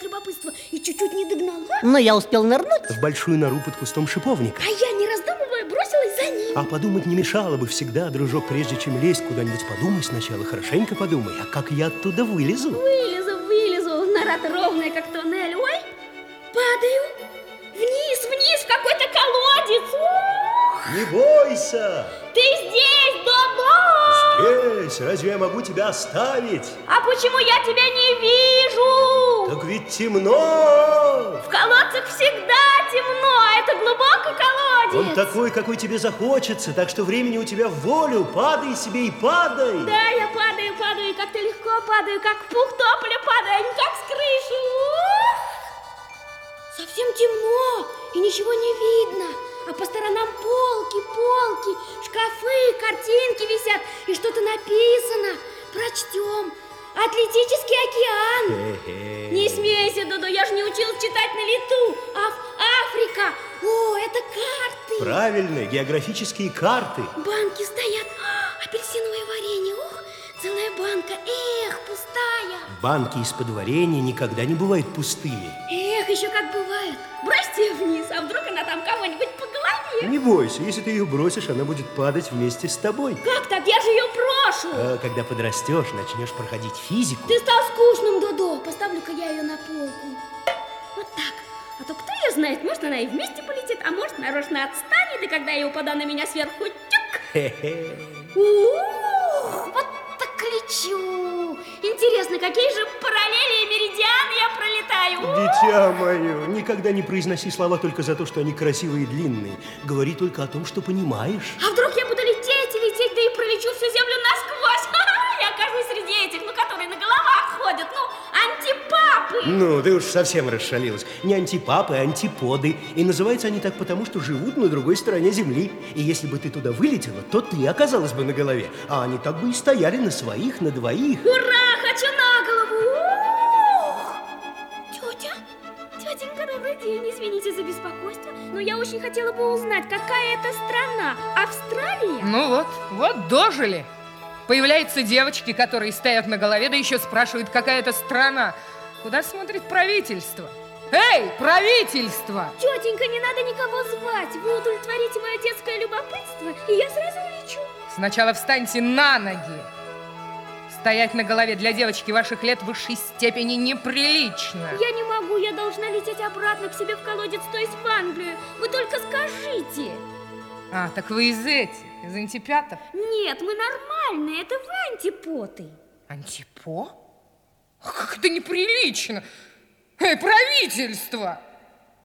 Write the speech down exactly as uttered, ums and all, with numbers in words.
от любопытства и чуть-чуть не догнала. Но я успел нырнуть в большую нору под кустом шиповника. А я, не раздумывая, бросилась за ним. А подумать не мешало бы всегда, дружок, прежде чем лезть куда-нибудь, подумай сначала, хорошенько подумай, а как я оттуда вылезу? Вылезу, вылезу, нора-то ровная, как туннель. Ой, падаю вниз, вниз, в какой-то колодец. Ух! Не бойся! Ты здесь, Додо! Здесь! Разве я могу тебя оставить? А почему я тебя не вижу? Так ведь темно! В колодцах всегда темно, а это глубокий колодец. Он такой, какой тебе захочется, так что времени у тебя в волю. Падай себе и падай. Да, я падаю, падаю, и как-то легко падаю, как пух тополя падаю, а не как с крыши. Ух! Совсем темно, и ничего не видно. А по сторонам полки, полки, шкафы, картинки висят, и что-то написано. Прочтем. Атлантический океан. Хе-хе. Не смейся, Додо, я же не училась читать на лету. Аф Африка. О, это карты. Правильно, географические карты. Банки стоят. А, апельсиновое варенье. Ух, целая банка. Эх, пустая. Банки из-под варенья никогда не бывают пустыми. Эх, еще как бывает. Бросьте ее вниз, а вдруг она там кого-нибудь по голове? Не бойся, если ты ее бросишь, она будет падать вместе с тобой. Как так? Я же ее брошу. А когда подрастешь, начнешь проходить физику. Ты стал скучным, Додо. Поставлю-ка я ее на полку. Вот так. А то кто ее знает, может, она и вместе полетит, а может, нарочно отстанет, и когда я упаду, на меня сверху тюк. Хе-хе. Ух, вот так лечу. Интересно, какие же параллели и меридианы я пролетаю? Дитя мое, никогда не произноси слова только за то, что они красивые и длинные. Говори только о том, что понимаешь. А вдруг я буду лететь и лететь, да и пролечу всю землю насквозь? Я окажусь среди этих, ну, которые на головах ходят, ну, антипапы. Ну, ты уж совсем расшалилась. Не антипапы, а антиподы. И называются они так потому, что живут на другой стороне Земли. И если бы ты туда вылетела, то ты оказалась бы на голове. А они так бы и стояли на своих, на двоих. Ура, хочу на голову. Ух! Тетя, тетенька, добрый день. Извините за беспокойство, но я очень хотела бы узнать, какая это страна. Австралия? Ну вот, вот дожили. Появляются девочки, которые стоят на голове, да еще спрашивают, какая это страна. Куда смотрит правительство? Эй, правительство! Тетенька, не надо никого звать. Вы удовлетворите мое детское любопытство, и я сразу улечу. Сначала встаньте на ноги. Стоять на голове для девочки ваших лет в высшей степени неприлично. Я не могу, я должна лететь обратно к себе в колодец, то есть в Англию. Вы только скажите. А, так вы из этих, из антипятов? Нет, мы нормальные, это вы антипоты. Антипо? Как это неприлично! Эй, правительство!